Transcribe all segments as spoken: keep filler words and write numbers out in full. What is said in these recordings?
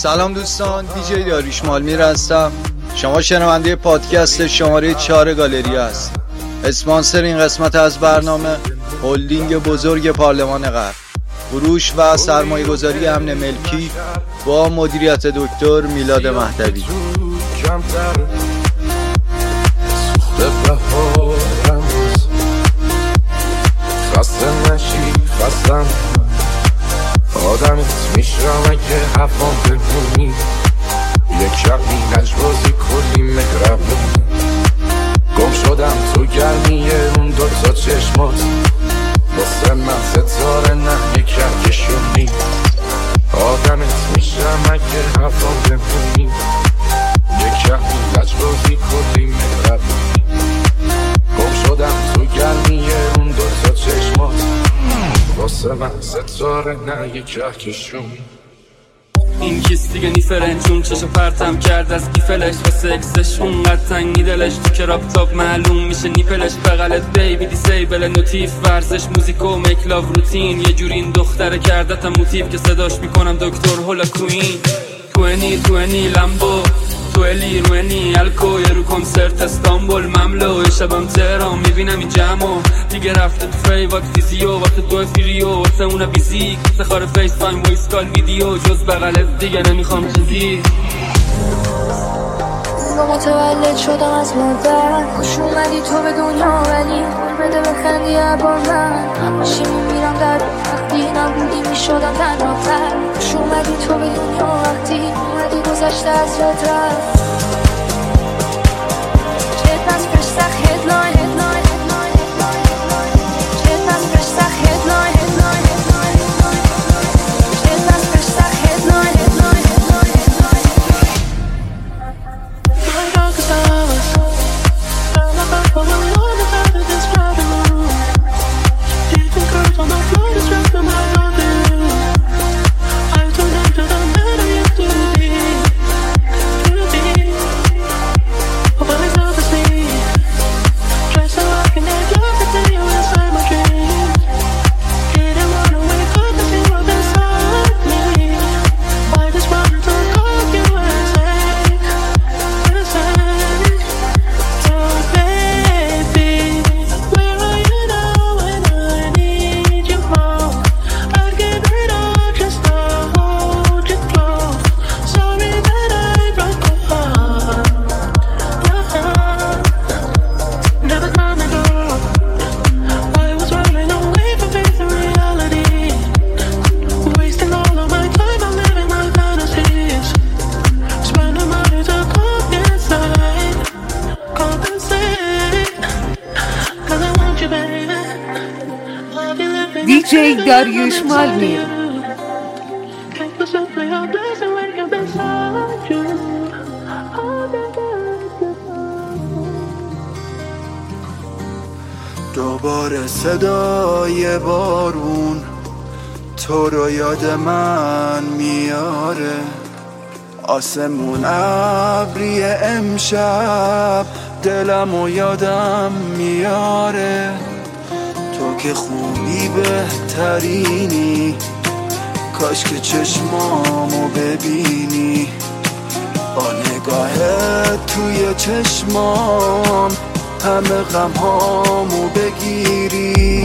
سلام دوستان، دیجی داریوش مالمیر هستم. شما شنونده پادکست شماره چهار گالری هست. اسپانسر این قسمت از برنامه هلدینگ بزرگ پارلمان غرب، فروش و سرمایه گذاری امن ملکی با مدیریت دکتر میلاد مهدوی. خسته نشی خستم آدمت میشم اگه حفام بمونی، یک شبی نجبازی کلی مهربونی، گم شدم تو گرمی اون دوتا چشمات، واسه من ستاره نه یک کهکشونی، آدمت میشم اگه حفام بمونی، یک شبی نجبازی کلی مهربونی، گم شدم تو گرمی اون دوتا چشمات، واسه من ستاره نه یک کهکشون. این کیس دیگه نیفرنجون چشم پرتم کرد از گیفلش واسه اکسش اونقدر تنگی دلش، تو کراپ تاپ معلوم میشه نیپلش، بغلت بیبی دیسیبل نوتیف، ورزش موزیک و میکلاو روتین، یه جوری این دختره کردتم موتیف که صداش میکنم دکتر هولا کوین. توینی توینی لمبو تویلی روینی الکو، یه رو کنسرت استانبول مملو، شبم تهران میبینم این جمعو دیگه رفته تو فریوات فیزیو، وقت تو فیریو واسه اون بیزیک، سخار فیس تایم ویس کال ویدیو، جز بغلت دیگه نمیخوام چیزی. با متولد شدم از مردن، خوش اومدی تو به دنیا ولی بده بخندی عبار من، همشی میمیرم در وقتی نبودی میشدم تنها تر، خوش اومدی تو به دنیا وقتی اومدی گذشته از یاد رفت، چت از پشت سخ هدلاین هدلاین هدلاین هدلاین، چت از پشت سخ هدلاین هدلاین هدلاین، چت از پشت سخ هدلاین هدلاین هدلاین هدلاین. دیجی داریوش مالمیر. دوباره صدای بارون تو رو یاد من میاره، آسمون ابری امشب دلم و یادم میاره، تو که خوبی بهترینی، کاش که چشمامو ببینی، با نگاهت توی چشمام همه غمهامو بگیری.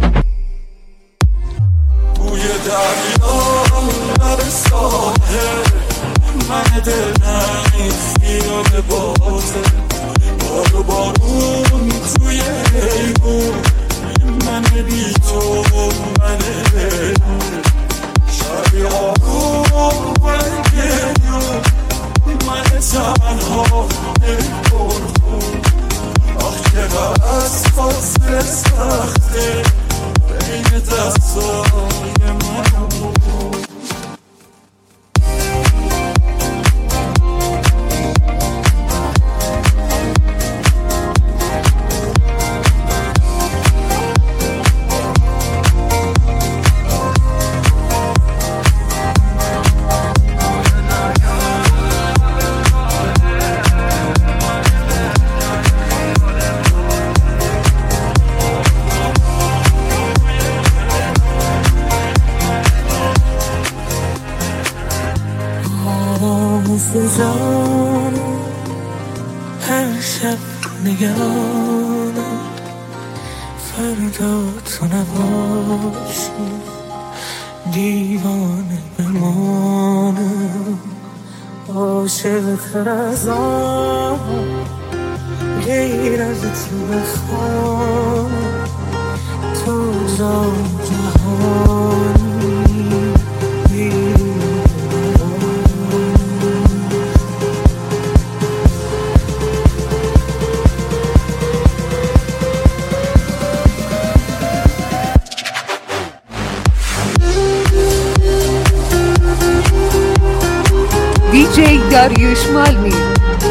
بوی دریا لب ساحل، من دلنگ خیال بازه، بارو بارون توی ایمون، من بی تو من شبی آروم من گریون، من تنها نمی‌کنم، آخ چقدر از فاصله سخته بین دستای من. مثل جانم هر شب نگرانم فردا تو نباشی دیوانه بمانم عاشق‌تر از آن غیر از تو بخوام تو جان جهانی دیجی داریوش مالمیر.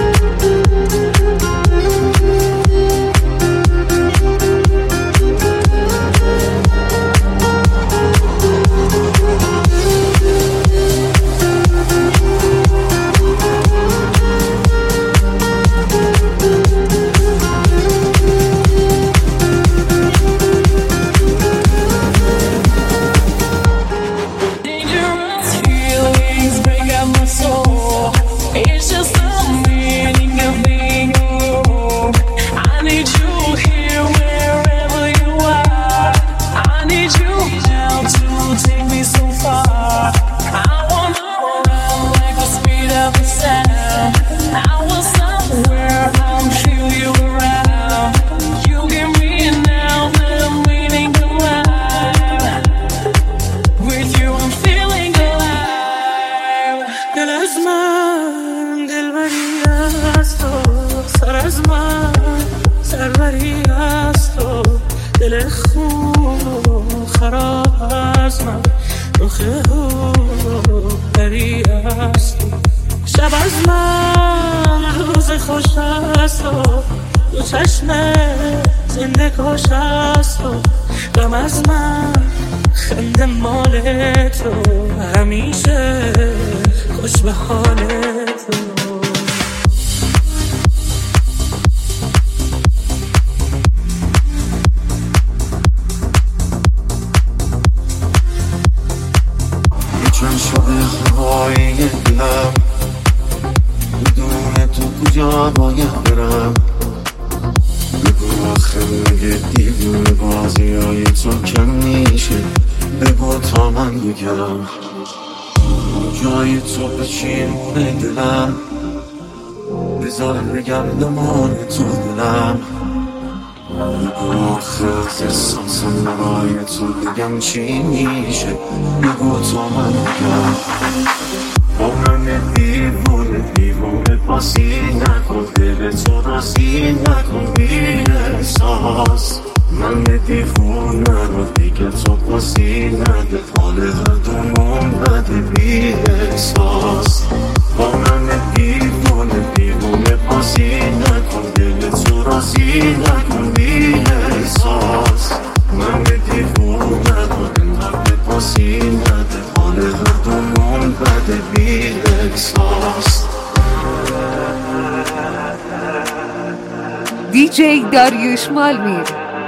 شب از من روز خوش است و دو چشم زنده کاش است و غم از من خنده مال تو همیشه خوش به حال تو چون شده های دلم بدون تو کجا باید برم بگو آخه مگه دیوونه بازی های تو کم میشه بگو تا من بگم جای تو بچینونه دلم بذار بگم دمان تو دلم بگو آخه احساسم برای تو بگم چی میشه بگو تا من بگم با من دیوونه دیوونه پاسی نکن دل تو راسی نکن بی احساس من دیوونه رو دیگه تو پاسی نده حال هر دومون بده بی احساس با من دیوونه دیوونه پاسی نکن دل تو راسی نکن بی احساس من دیوونه رو اینقدر پاسی نده حال هر دومون بده بی احساس دیجی داریوش مالمیر.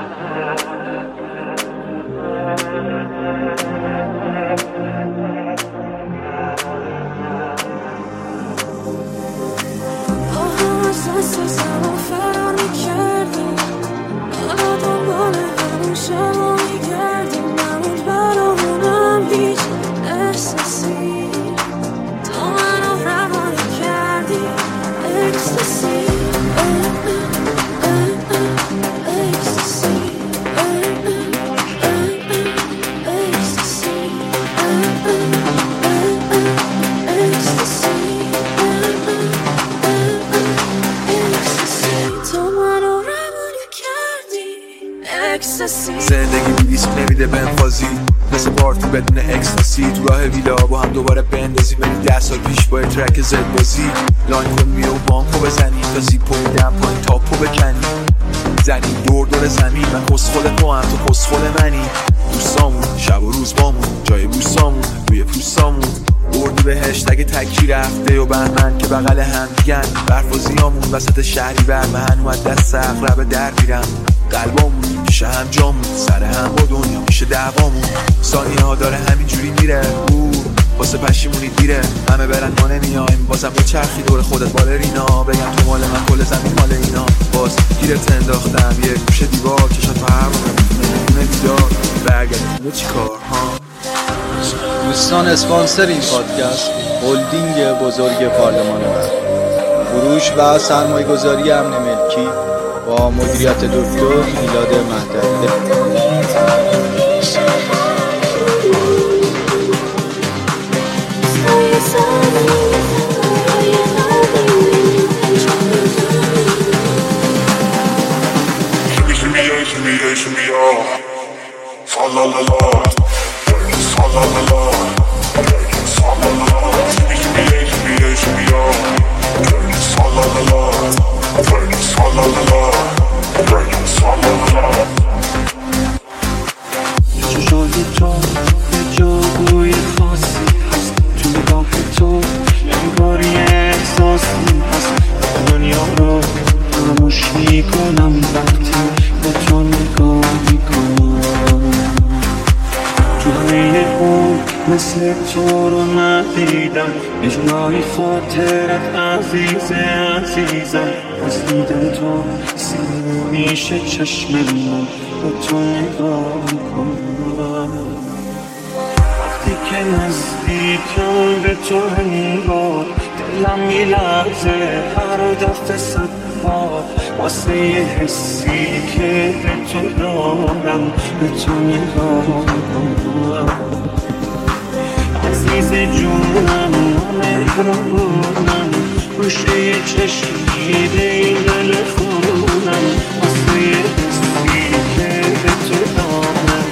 زندگی بیدیسک نمیده بنفازی مثل پارتی بدون اکستاسی تو راه ویلا با هم دوباره بندازی ولی ده سال پیش با ترک زد بازی لاین کن میو بانکو بزنی تا زیپو میدم پایین تاپو بکنی زنی دور دور زمین من کسخل تو هم تو کسخل منی دوستامون شب و روز بامون جای بوسامون روی پوستامون بردی بهشت اگه تکی رفته و بهمن که بغل هم دیگن برف و زیامون وسط شهری برمهن اومد دست اقرب در میرم قلبامون میشه هم جامون سر هم با دنیا میشه دعوامون ثانیه ها داره همینجوری میره او با واسه پشیمونی دیره، همه برن ما نمیایم، بازم یه چرخی دور خودت بالرینا، بگم تو مال من کل زمین مال اینا، باز گیرت انداختم یه گوشه دیوار، چشات فرق نمیتونه بیدار برگردیم چی کار ها. دوستان اسپانسر این پادکست هلدینگ بزرگ پارلمان غرب، فروش و سرمایه گذاری امن ملکی با مدیریت دکتر میلاد مهدوی. چشای تو یه جادوی خاصی هست، تو نگاه تو انگاری احساسی هست، دنیا رو فراموش میکنم وقتی با تو نگاه میکنم. تو همه اون مثل تو رو ندیدم، یه جورایی خاطرت عزیزه عزیزم، از دیدن تو سیر میشه چشم من با تو نگاه میکنم. وقتی که نزدیکم به تو انگار دلم میلرزه هر دفعه صد بار، واسه یه حسی که به تو دارم به تو نگاه میکنم. عزیز جونم مهربونم، گوشه یه چشمی به این دل خونم، واسه یه حسی که به تو دارم.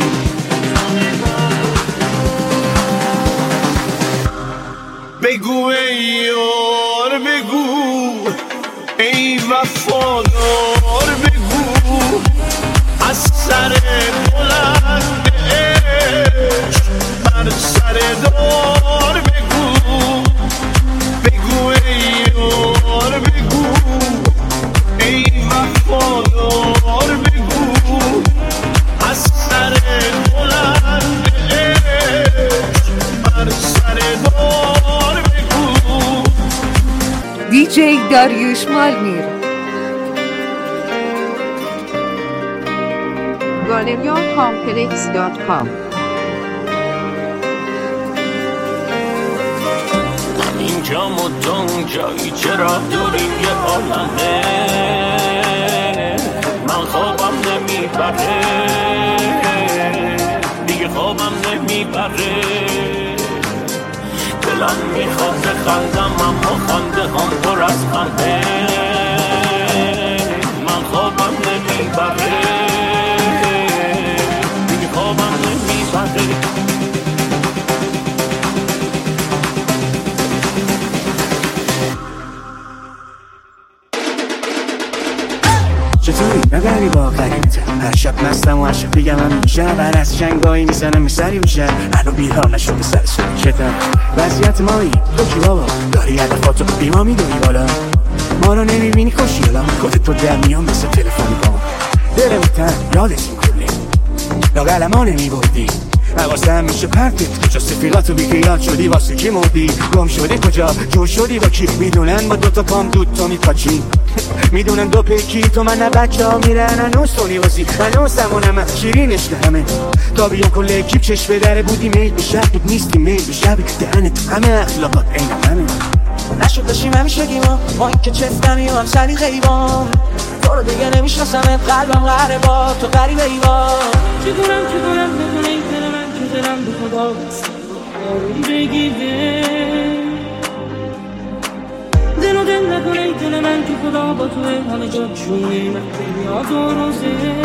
بگو ای یار بگو، ای وفادار بگو، از سر بلند عشق بر سر دار بگو. بگو ای یار بگو، ای وفادار بگو، از سر بلند عشق بر سر دار بگو. دیجی داریوش مالمیر. گالریا کامپلکس دات کام. اینجا مدام جایی چرا دوریم یه عالمه، من خوابم نمیبره دیگه، خوابم نمیبره، دلم میخواد بخندم اما خنده هم پر از خنده، من خوابم نمیبره دیگه، خوابم نمیبره. چطوری نگری با قریبته، هر شب مستم و هر شب بگم هم میشه، بر از شنگایی میزنم میسری میشه، هنو بیدار نشده سر سویچتم. وضعیت مایی تو کی بابا، داری هدفاتو بیما میدونی بالا، ما رو نمیبینی خوشیالا، کدت تو در میان مثل تلفنی با دل میتن یادت میکنی، لاغل ما نمیبردی، حواسم میشه پرتت کجا سفیراتو بیخیال شدی، واسه کی مردی، گم شدی کجا، جور شدی با کی، میدونن با دوتا پام دود تو میپاچی، میدونن دو پیکی تو من نه بچه ها میرن هنوز تو نیوازی، هنوز زمانم شیرینش دهمه، تا بیان کل اکیب چشم به دره بودی میل به شب بود نیستی میل به شب دهنت، همه اخلاقات این همه نشد داشتیم همیشگی ما، ما این که چفتمی و هم سری غیبان، تو رو دیگه نمیشناسمت، قلبم قهره با تو قریب ایوان. چطورم چطورم بدون این دل من که دلم به خدا آروم بگیره، دل و دل نکنه ای دل من که خدا با توه، همه جا چونه من یاد و روزه.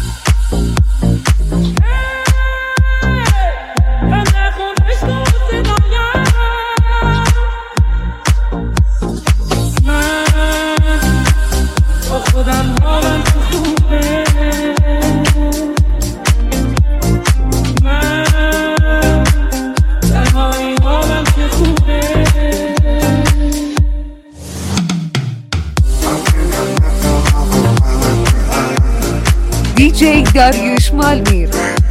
I'm not gonna دیجی داریوش مالمیر.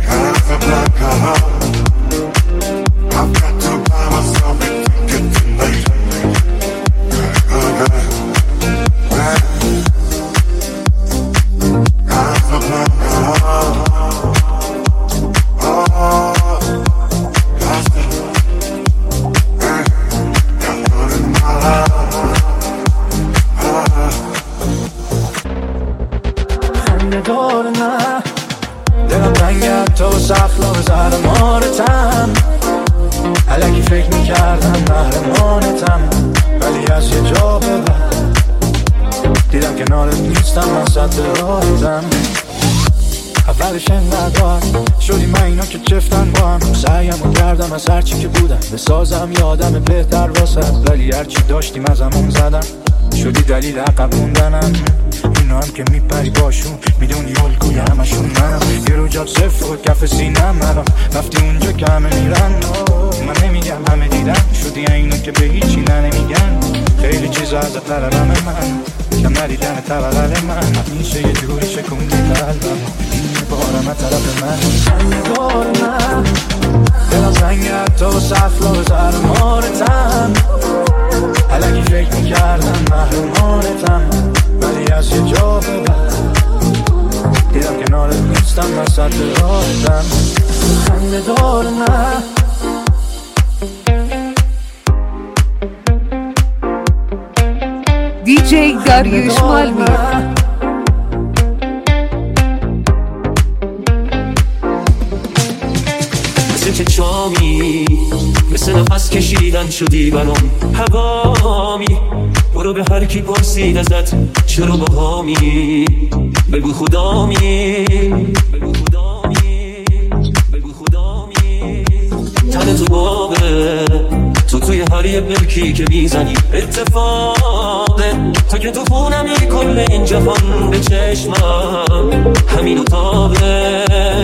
دلم رنگت تو سخلا به زهر مارتم علکی فکر میکردم محرمانتم ولی از یه جا به بعد دیدم کنارت نیستم من سطح راحتم اولش انقدر شدی من اینا که چفتن با هم سعیم رو کردم از هرچی که بودم بسازم یادم بهتر واسد ولی هرچی داشتیم از همون زدم شدی دلیل عقب موندنم اینا هم که میپری باشون میدونی الگوی همشون منم یه رو جاد صفر و کف سینم الان رفتی اونجا که همه میرن من نمیگم همه دیدن شدی اینا که به هیچی نه نمیگن خیلی چیزا ازت طلبم من کم ندیدن طبقل من میشه یه جوری شکوندی قلبم این بارم طرف من بار من دلم زنگت تو سخلا به زهر مارتم علکی فکر میکردم محرمانتم ولی از یه جا به بعد دیدم کنارت نیستم من سطح راحتم خنده دار من دیجی داریوش مالمیر. مثل که چامی مثل نفس کشیدن شدی برام هوامی برو به هر کی پرسید ازت چرا با هامی بگو خدامی بگو خدامی بگو خدامی تن تو باغه تو توی هر یه بلکی که میزنی اتفاقه تا که تو خونمی کل این جهان به چشمم همین اتاقه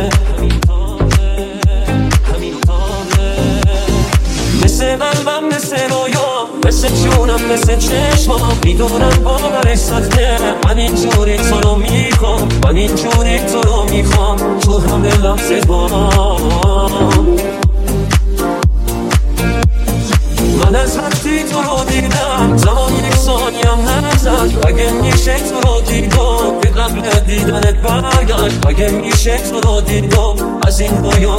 مثل قلبم مثل رویا مثل جونم مثل چشمام میدونم باورش سخته من اینجوری تو رو میخوام من اینجوری تو رو میخوام تو همه لحظه بام من از وقتی تو رو دیدم زمان یک ثانیم نزد اگه میشه تو رو دیدم به قبل دیدنت برگشت اگه میشه تو رو دیدم از این بایا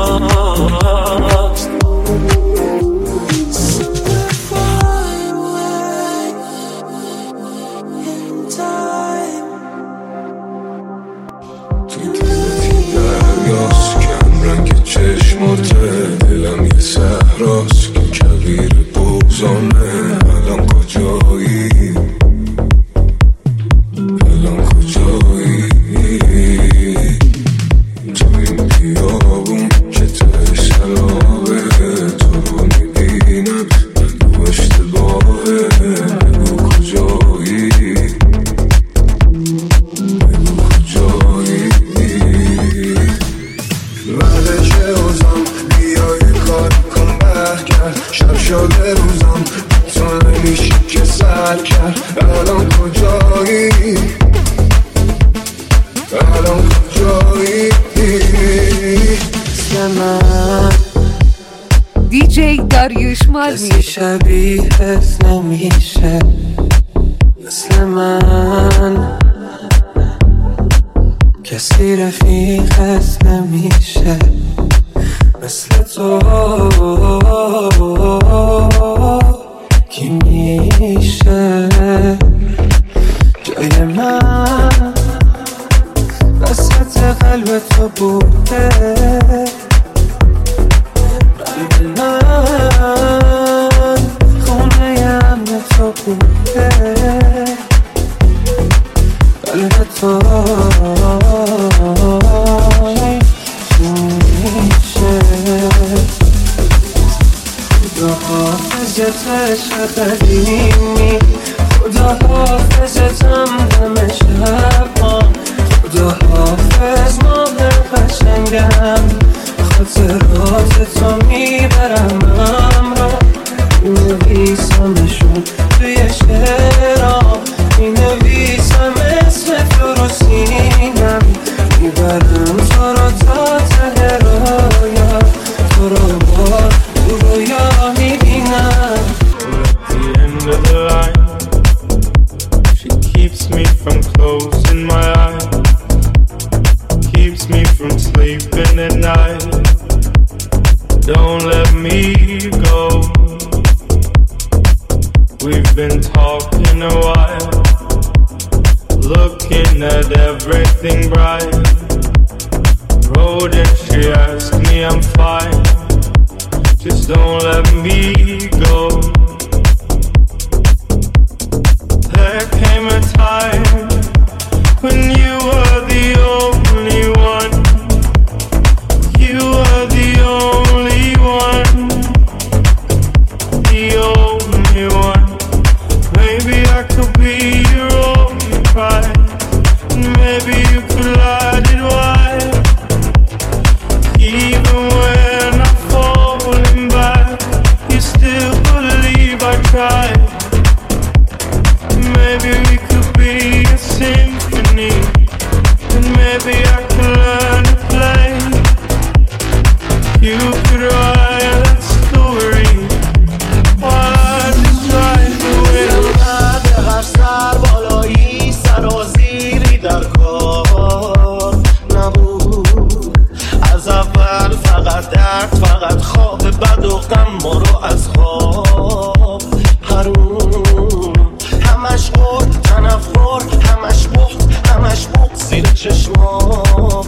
گذاشت چشماته دلم یه صحراست که کویر بغضانه الان کجایی الان کجایی تو این بیابون که ته سلابه تو رو میبینم بگو اشتباهه بگو کجایی بگو کجایی بعد چه اوزم بیای کار کن برگرد شب شده روزم تو نمیشی که سر کرد الان کجایی الان کجایی مثل من دیجی داریوش مالمیر. کسی شبیهت نمیشه مثل من کسی رفیقت نمیشه مثل تو کی میشه جای من وسط قلب تو بوده قلب من خونه امن تو بوده قلب تو حافظت عشق قدیمی خدا حافظتم دم شبان خدا حافظ ماه قشنگم خاطرات تو میبرم همراه مینویسمشون توی شعرام مینویسم اسم تو رو سینم keeps me from closing my eyes, keeps me from sleeping at night. Don't let me go. We've been talking a while, looking at everything bright. Road and she asked me I'm fine, just don't let me go. There came a time when you were the only one, you were the only one, the only one. Maybe I could be your only pride, and maybe you could light it wide. Even when I'm falling back, you still believe I tried. Maybe we could be a symphony, and maybe I could learn to play. You could write that story while I just ride away. هر سر بالایی سرازیری در کار نبود. از اول فقط درد، فقط خواب بد و غم ما رو از خواب هرون. همش خورد تنفر، همش بخت، همش بخت زیر چشمام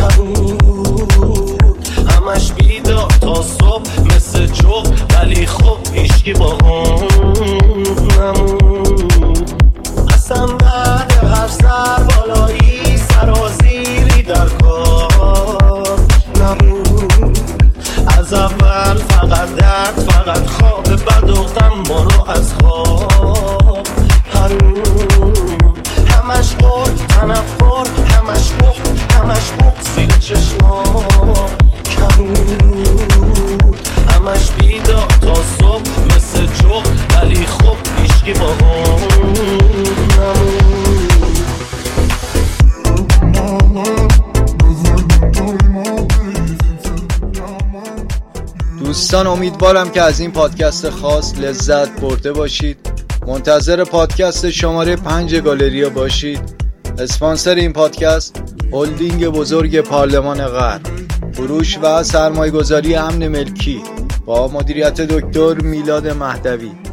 کبود. همش بیدار تا صبح مثل جغ، ولی خب هیچکی با هم نمود. اصلا بعد هر سر بالایی سرازیری در کار نبود. از اول فقط درد، فقط خواب بد و غم ما رو از خواب هرون. همش خورد تنفر، همش بخت، همش بخت زیر چشمام کبود. همش بیدار تا صبح مثل جغ، ولی خب هیچکی با هم نمود. دوستان امیدوارم که از این پادکست خاص لذت برده باشید. منتظر پادکست شماره پنج گالریا باشید. اسپانسر این پادکست هلدینگ بزرگ پارلمان غرب، فروش و سرمایه‌گذاری امن ملکی با مدیریت دکتر میلاد مهدوی.